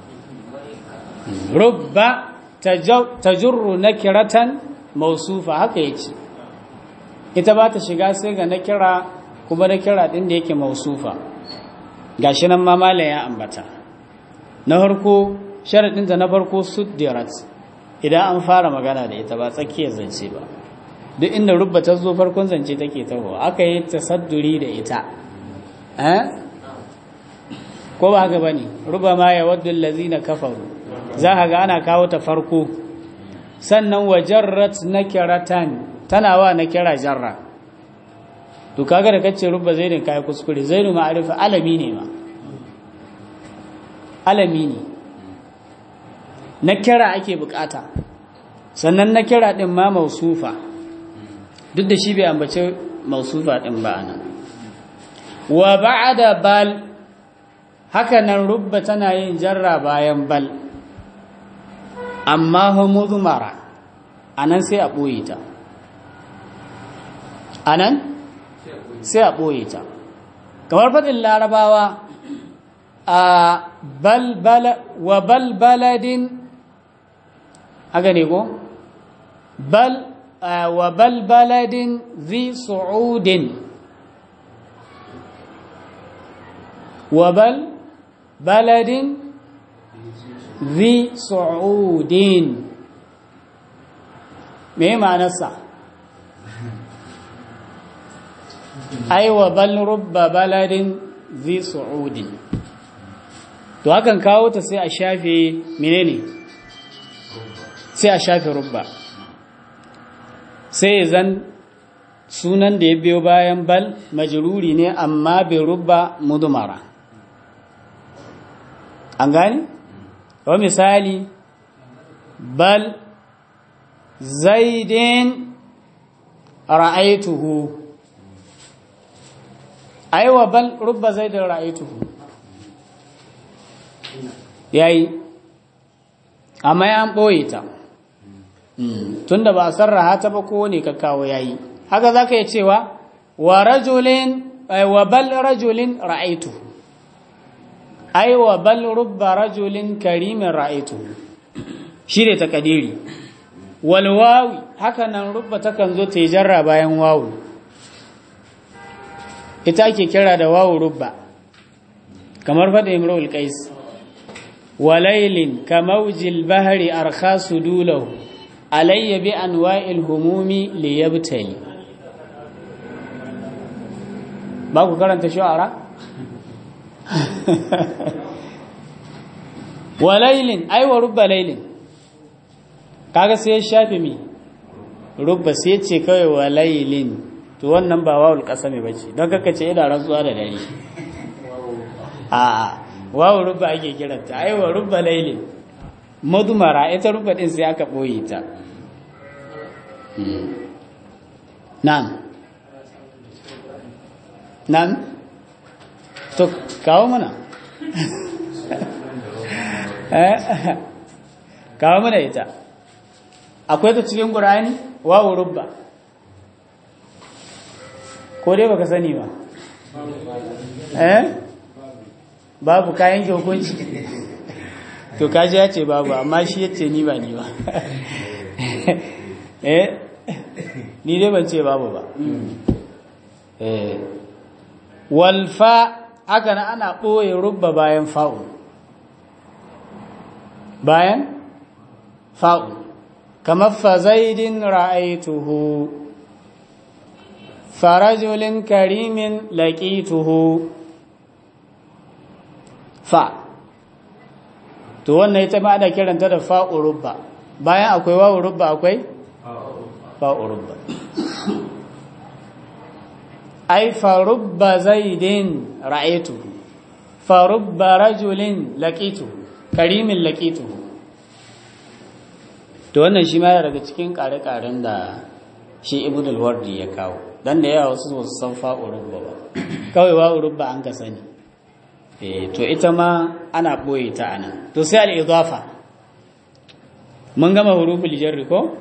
rubba tajurru nakiratan mausufa haka yace ita ba ta shiga sai ga nakira kuma nakira din da yake mausufa gashi nan ma malam ya ambata na farko sharadinta na farko suddirat idan an fara magana da ita ba tsakiyar zance ba duk inda rubba ta zo farkon zance take taho aka yi tasadduri da ita ko ba haka bane rubba ma ya waddu allazina kafaru za ka ga ana kawo ta farko sannan wajarrat nakiratan tana wa nakira jarra to kaga da kace rubba zaidin kai kuskure zaidu ma'arifa alami ne ma alami ne nakira ake bukata sannan nakira din ma mausufa duk da shi bai ambace mausufa din ba anan wa ba'da bal haka nan rubba tana yin jarra bayan bal amma hu mudmara anan sai a boye ta anan sai a boye ta kamar fadin larabawa a balbala wa balbaladin haka ne ko bal wa balbaladin zi su'udin wa balbaladin zi su'udin me ma'anarsa ai wa bal rubba baladin zi su'udin to hakan kawo ta sai a shafe menene sai a shafe rubba sai zan sunan da ya biyo bayan bal majruri ne amma bai rubba mudmara an gani wa misali bal zaidin ra'aituhu aiwa bal rubba zaidin ra'aituhu yayi amma ya an boye ta tunda ba sarraha ta ba ko ne ka kawo yayi haka zaka yi cewa wa rajulin wa bal rajulin ra'aituhu aiwa bal rubba rajulin karimin ra'aituhu shine takadiri wal wawi haka nan rubba takan zo ta jarra bayan wawu ita ake kira da wawu rubba kamar fada imrul qais walailin kamawjil bahri arkhasu dulahu alayya bi anwa'il humumi liyabtali ba ku karanta shu'ara walailin aiwa rubba lailin kaga sai ya shafe mi rubba sai ce kawai walailin to wannan ba wawul qasami bace don kaka ce ina rantsuwa da dare a wawu rubba ake kiranta aiwa rubba lailin madumara ita rubba din sai aka boye ta nan to kawo mana kawo mana ita akwai ta cikin qur'ani wawu rubba ko dai baka sani ba babu kayan hukunci to kaji ya ce babu amma shi ya ce ni ba ni ba ni dai ban ce babu ba walfa haka na ana ɓoye rubba bayan fa'u kamar fa zaidin ra'aituhu farajulin karimin laƙituhu fa to wannan ita ma ana kiranta da fa'u rubba bayan akwai wawu rubba akwai fa'u rubba ai fa rubba zaidin ra'aytuhu fa rubba rajulin laqituhu karimin laqituhu to wannan shi ma daga cikin kare-karen da shi ibn al-wardi ya kawo dan da yawa wasu san fa'u rubba ba kawai wa'u rubba an ka sani to ita ma ana boye ta ana to sai al-idafa mun gama huruful jarri ko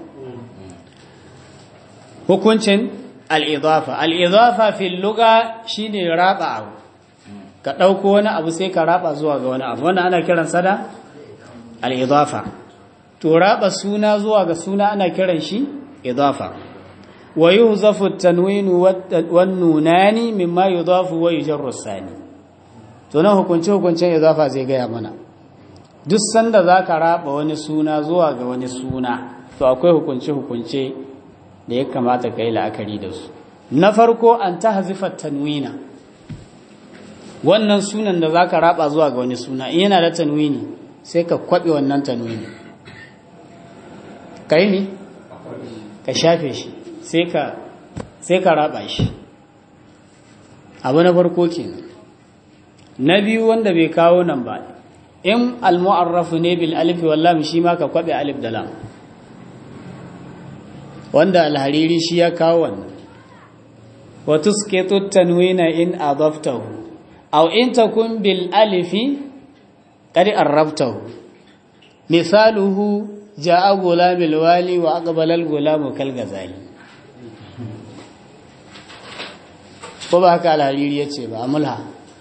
hukuncin al-idafa al-idafa fil lugha shine raba abu ka dauko wani abu sai ka raba zuwa ga wani abu wannan ana kiran sa da al-idafa to raba suna zuwa ga suna ana kiran shi idafa wa yuhzafu at-tanwin wan nunani mimma yudafu wa yujarru as-sani to nan hukunce-hukuncen idafa zai gaya mana duk sanda za ka raba wani suna zuwa ga wani suna to akwai hukunce-hukunce da ya kamata ka yi la'akari da su na farko an ta hazifar tanwina wannan sunan da za ka raba zuwa ga wani suna in yana da tanwini sai ka kwaɓe wannan tanwini ka yi ne ka shafe shi sai ka raba shi abu na farko kenan na biyu wanda bai kawo nan ba in al-mu'arrafu ne bil alif wal lam shi ma ka kwabe alif da lam wanda al-hariri shi ya kawo wannan wa tusqitu tanwina in adaftahu aw in takun bil alifi qad arrabtahu misaluhu jaa gulamul wali wa aqbala al-gulamu kal gazali ko ba haka al-hariri yace ba amulha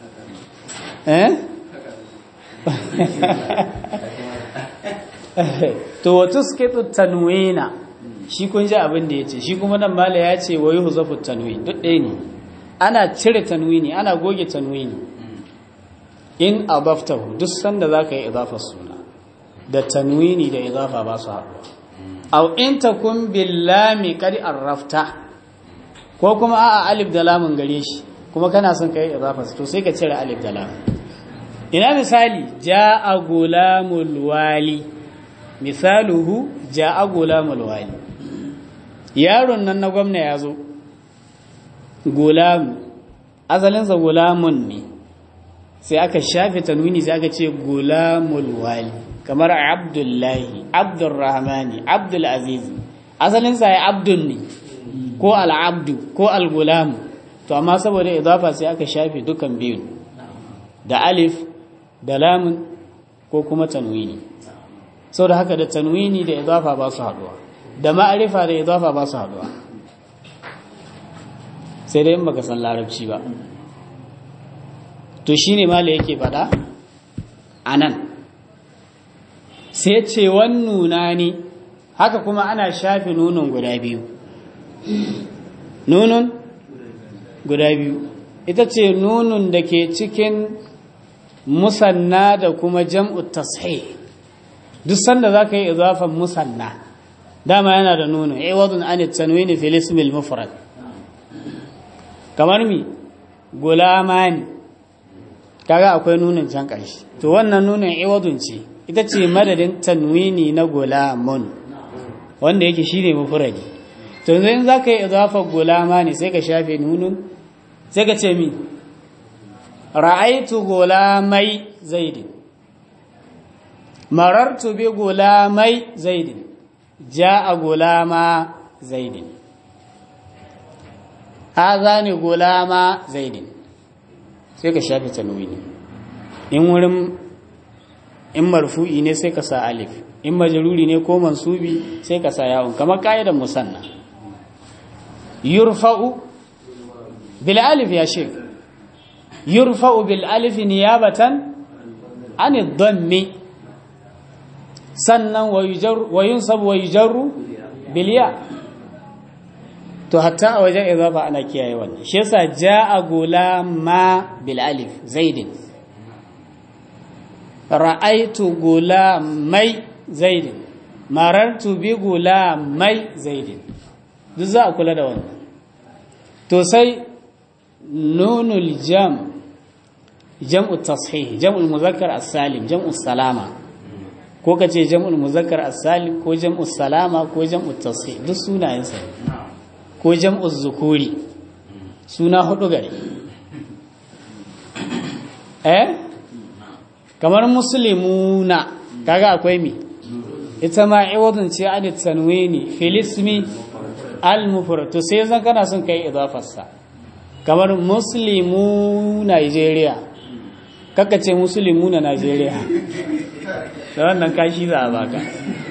to wato suke tanwina shi kun ji abin da ya ce shi kuma nan mala ya ce wa yi huzafu tanwini duk ɗaya ne ana cire tanwini ana goge tanwini in adaftahu duk sanda za ka yi idafar suna da tanwini da idafa ba su haɗuwa au in takun billami qad arrafta ko kuma a'a alif da lamun gare shi kuma kana son ka yi idafar to sai ka cire alif da lamun ina misali ja'a gulamul wali misaluhu ja'a gulamul wali yaron nan na gwamna ya zo gulam azalinsa gulamun ne sai aka shafe tanwini sai aka ce gulamul wali kamar abdullahi abdurrahmani abdul aziz asalinsa ya abdun ne ko al-abdu ko al-gulam to amma saboda idafa sai aka shafe dukan biyu da alif da lamun ko kuma tanwini sau da haka da tanwini da idafa ba su haduwa da ma'arifa da idafa ba su haduwa sai dai in baka san larabci ba to shine mala yake fada anan sai ce wan nunani haka kuma ana shafi nunun guda biyu nunun guda biyu ita ce nunun da ke cikin musanna da kuma jam'u tashih duk sanda zaka yi idafan musanna dama yana da nunu iwadun an tanwini fil ism al mufrad kamar mi gulamani kaga akwai nunin can ƙarshe to wannan nunin iwadun ce ita ce madadin tanwini na gulamun wanda yake shine mufradi to yanzu in zaka yi idafan gulamani sai ka shafe nunun sai ka ce mi ra'aitu gulamai zaidin marartu bi gulamai zaidin ja'a gulama zaidin hazani gulama zaidin sai ka shafe tanwini in marfu'i ne sai ka sa alif in majruri ne ko mansubi sai ka sa yawon kamar kaidan musanna yurfa'u bil alif ya shek yurfa'u bil alif niyabatan an ad-dammi sannan wa yunsabu wa yujarru bil ya to hatta a wajen idafa ana kiyaye wannan shi yasa jaa gulama bil alif zaidin ra'aytu gulamai zaidin marartu bi gulamai zaidin duk za a kula da wannan to sai nunul jam'u tashih jam'ul muzakkar as-salim jam'u salama ko kace jam'ul muzakkar as-salim ko jam'u salama ko jam'u tashih duk sunayen sa ko jam'u zukuri suna hudu gare kamar muslimuna kaga akwai mi ita ma iwadun ce an tanwini fil ismi al-mufrad to sai zan kana son kai idafarsa kamar muslimu Nigeria kaka ce muslimu na Nigeria da wannan kashi za a baka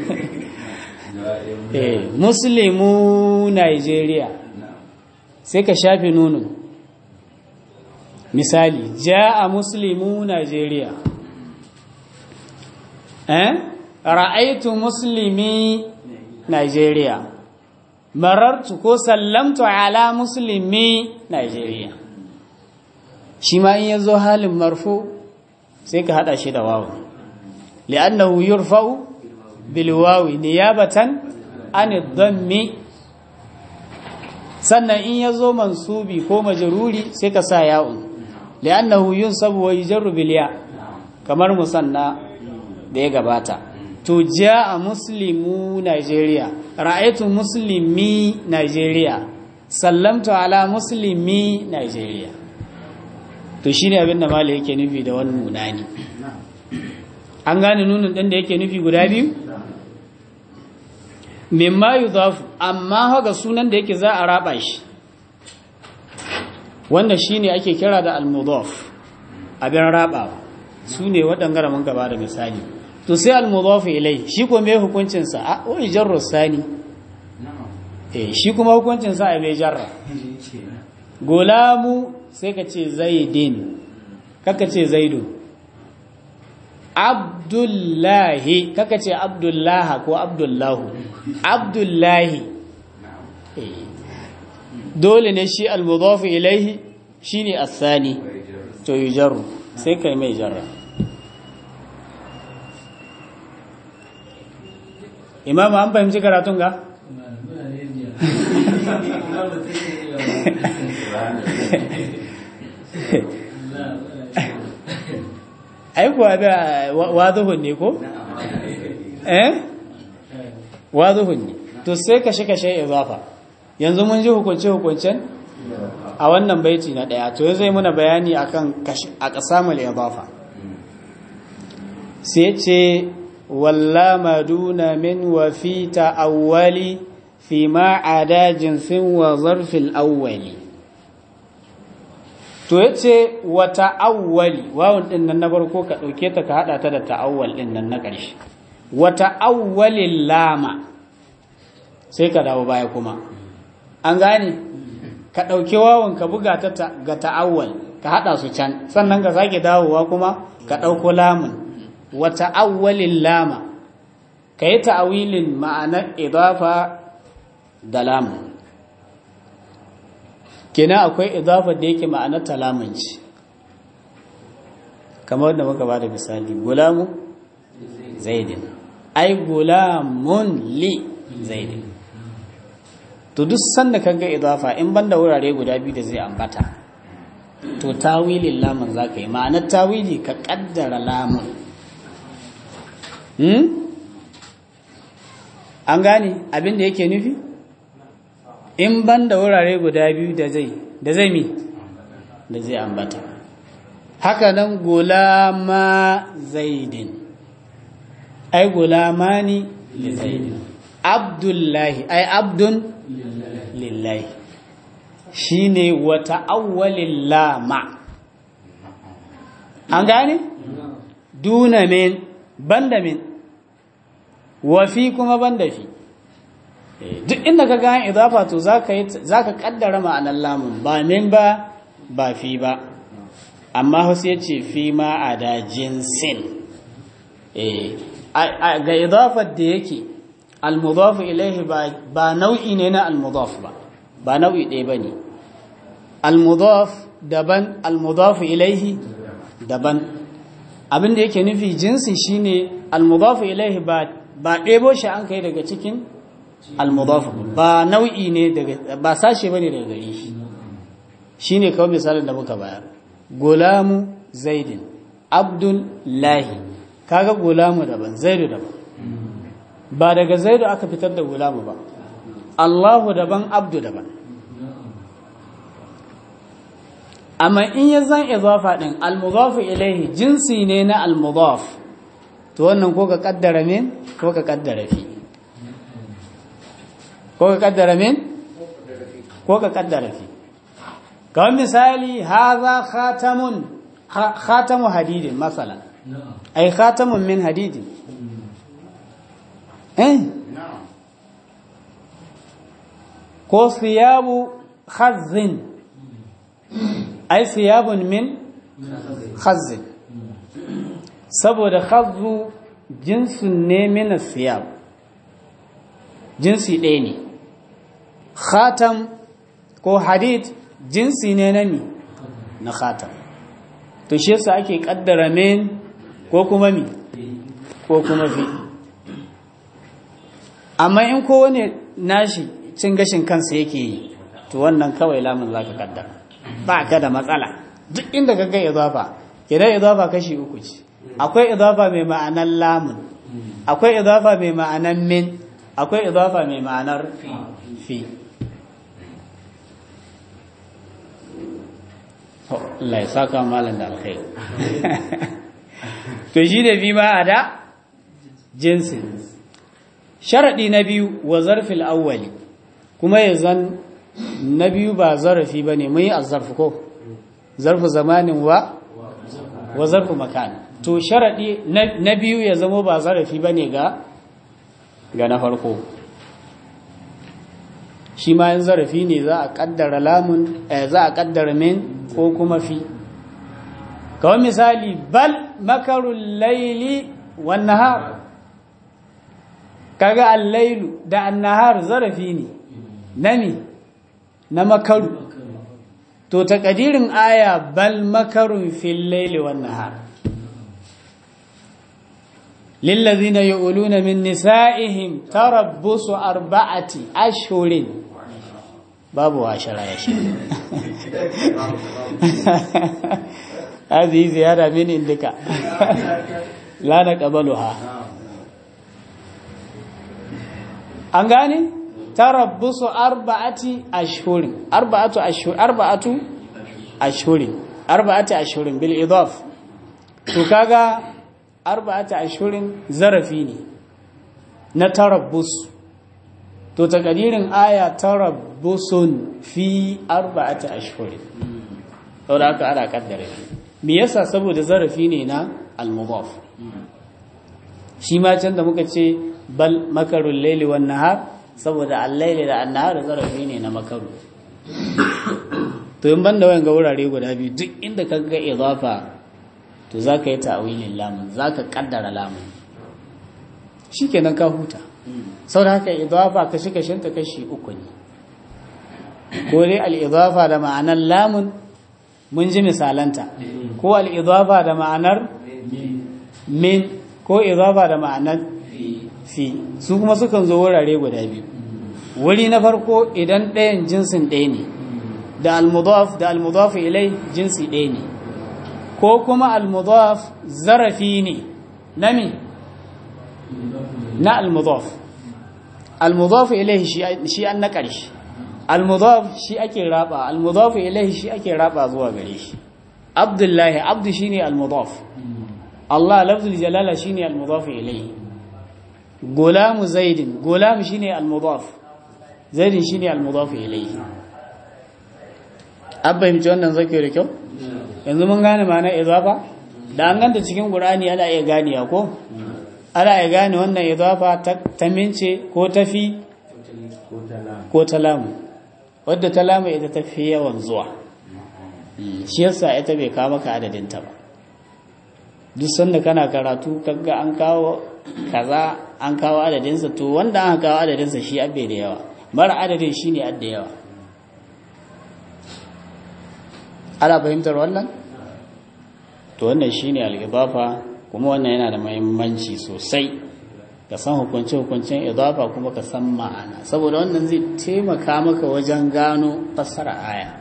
muslimu Nigeria sai ka shafe nunun misali jaa muslimu Nigeria ra'aytu muslimi Nigeria marartu ko sallamtu ala muslimi Nigeria shi ma in yazo halin marfu sai ka hada shi da wawu li'annahu yurfa'u bil wawi niyabatan an ad-dammi sannan in yazo mansubi ko majruri sai ka sa ya'un li'annahu yunsabu wa yujarru bil ya kamar musanna da ya gabata to jaa muslimu Nigeria ra'aytu muslimi Nigeria sallamtu ala muslimi Nigeria to shine abin da malai yake nufi da wannan nunani an gane nunun din da yake nufi guda biyu mimma yudafu amma haga sunan da yake za a raba shi wanda shine ake kira da al-mudaf abin rabawa sune waɗanda mun gaba da misali to sai al-mudaf ilai shi ko me hukuncin sa a wai jarru sani shi kuma hukuncin sa ai bai jarra gulamu sai ka ce zaidin kaka ce zaidu abdullahi kaka ce abdullaha ko abdullahu abdullahi dole ne shi al-mudaf ilayhi shine as-sani to yujarru sai kai mai jarra imam an fahimci karatun ga aikuwa da wazuhun ne ko? wazuhun ne to sai kashe-kashe izafa yanzu mun ji hukunce-hukuncen a wannan baiti na ɗaya to zai muna bayani akan a ƙasamul izafa sai ce walla maduna min wa fi ta'awwali fi ma'ada jinsin wa zarfil awwali to yace wa ta'awwali wawun din nan na farko ka dauke ta ka hada ta da ta'awwal din nan na ƙarshe wa ta'awwalil lama sai ka dawo baya kuma an gane ka dauke wawun ka buga ta ga ta'awwal ka hada su can sannan ka sake dawowa kuma ka dauko lamun wa ta'awwalil lama kai ta'awilin ma'anar idafa da lamun kenan akwai idafar da yake ma'anar talamunci kamar da muka bada misali gulamu zaidin ai gulamun li zaidin to duk sanda kaga idafa in banda wurare guda biyu da zai ambata to tawilin lamun zaka yi ma'anar tawili ka kaddara lamun an gane abin da yake nufi in ban da wurare guda biyu da zai mi da zai ambata haka nan gulama zaidin ai gulamani li zaidin abdullahi ai abdun lillahi shine wata awwalil lama an gane duna min banda min wa fi kuma banda fi duk inda ka ga idafa to zaka kaddara ma'anar lamun ba min ba fi ba amma hausa yace fi ma ada jinsin ga idafar da yake al-mudaf ilayhi ba nau'i ne na al-mudaf ba nau'i ɗaya bane al-mudaf daban al-mudaf ilayhi daban abin da yake nufi jinsi shine al-mudaf ilayhi ba ɗebo shi an kai daga cikin al-mudaf ba nau'i ne daga ba sashe bane daga gare shi shine kawai misalin da muka bayar gulamu zaidin abdullahi kaga gulamu daban zaidu daban ba daga zaidu aka fitar da gulamu ba Allahu daban abdu daban amma in ya zan idafa din al-mudaf ilayhi jinsi ne na al-mudaf to wannan ko ka kaddara min ko ka kaddara fi ko ka kaddara min ko ka kaddara fi kawai misali haza khatamu hadidin masalan ay khatamun min hadidin ko siyabu khazzin ay siyabun min khazzin saboda khazzu jinsun ne min siyab jinsi ɗaya ne khatam ko hadid jinsi ne na mi na khatam to shi yasa ake kaddara min ko kuma mi ko kuma fi. Amma in kowane nashi cin gashin kansa yake yi to wannan kawai lamun zaka kaddara, ba ka da matsala. Duk inda ka ga idafa, idan idafa kashi uku ce, akwai idafa mai ma'anar lamun, akwai idafa mai ma'anar min, akwai idafa mai ma'anar fi. Allah ya saka malam da alkhairi. To shi da fi ma a da jinsin. Sharaɗi na biyu wa zarfil awwali, kuma ya zan na biyu ba zarafi ba ne, mun yi azzarfi ko? Zarfi zamanin wa zarfi makan. To sharaɗi na biyu ya zamo ba zarafi ba ne ga na farko. Shi ma yin zarafi ne za a ƙaddara lamun, za a ƙaddara min ko kuma fi. Kawai misali, bal makarun laili wan nahar. Kaga al-lailu da an-nahar zarafi ne na makaru. To takadirin aya bal makarun fil laili wan nahar. Lillazina yu'luna min nisa'ihim tarabbusu 4 ashhurin. Babu ashara ya shi. Hadi ziyara min indika. La naqbaluha. An gane? Tarabbusu 4 ashhurin. 4 ashhurin bil idaf. To kaga 4 ashhurin zarafi ne na tarabbus. To takadirin aya tarabbusun fi 4 ashhurin. Saboda haka ana kaddara shi. Me yasa? Saboda zarafi ne na al-mudaf. Shi ma can da muka ce bal makarul laili wan nahar, saboda al-laili da an-nahar zarafi ne na makaru. To in banda wayan ga wurare guda biyu, duk inda ka ga idafa to zaka yi ta'wilin lamun, zaka kaddara lamun. Shikenan ka huta. Saboda haka idafa kashinta kashi uku ne. Ko dai al-idafa da ma'anar lamun, mun ji misalanta, ko al-idafa da ma'anar min, ko idafa da ma'anar fi. Su kuma sukan zo wurare guda biyu. Wuri na farko idan ɗayan jinsin ɗaya ne, da al-mudaf ilai jinsi ɗaya ne, ko kuma al-mudaf zarafi ne na mi na al-mudaf. Al-mudaf ilai shi an na ƙarshe, al-mudaf shi ake raba, al-mudaf ilai shi ake raba zuwa gare shi. Abdullahi, abdu shine al-mudaf. Allah lafzul jalala shine al-mudaf ilai. Gulamu zaidin, gulam shine al-mudaf, zaidin shine al-mudaf ilai. Abba yi wannan zake da kyau? Yanzu mun gane ma'anar idafa? Da an ganta cikin Qur'ani ana iya ganiya ko? Ana iya gane wannan idafa ta mince ko ta fi ko ta lamu. Wadda ta lamu ita ta fi yawan zuwa. Shi yasa ita bai kawo maka adadin ta ba. Duk sanda kana karatu kaga an kawo kaza, an kawo adadinsa, to wanda an kawo adadinsa shi abbe da yawa. Mara adadin shine adda yawa. Ana fahimtar wannan? To wannan shine al-idafa, kuma wannan yana da muhimmanci sosai ka san hukunce-hukuncen idafa kuma ka san ma'ana, saboda wannan zai taimaka maka wajen gano fassara aya,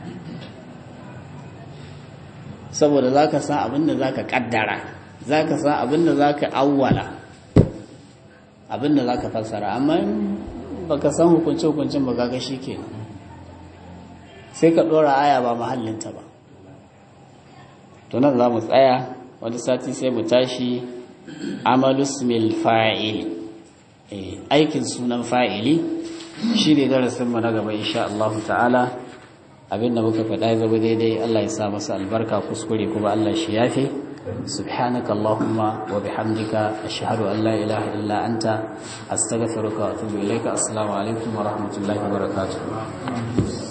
saboda zaka san abin da zaka kaddara, zaka san abin da zaka awwala, abin da zaka fassara. Amma baka san hukunce-hukuncen ba kaga shikenan sai ka dora aya ba mahallinta ba. To nan za mu tsaya, wani sati sai mu tashi amalusmil fa'ili, aikin sunan fa'ili shi ne darasinmu na gaba insha Allah ta'ala. Abinda muka faɗa zaba daidai Allah ya sa masa albarka, kuskure kuma Allah shi yafe. Subhanaka Allahumma wa bihamdika ashhadu an la ilaha illa anta astaghfiruka wa atubu ilaika. Assalamu alaikum wa rahmatullahi wa barakatuh.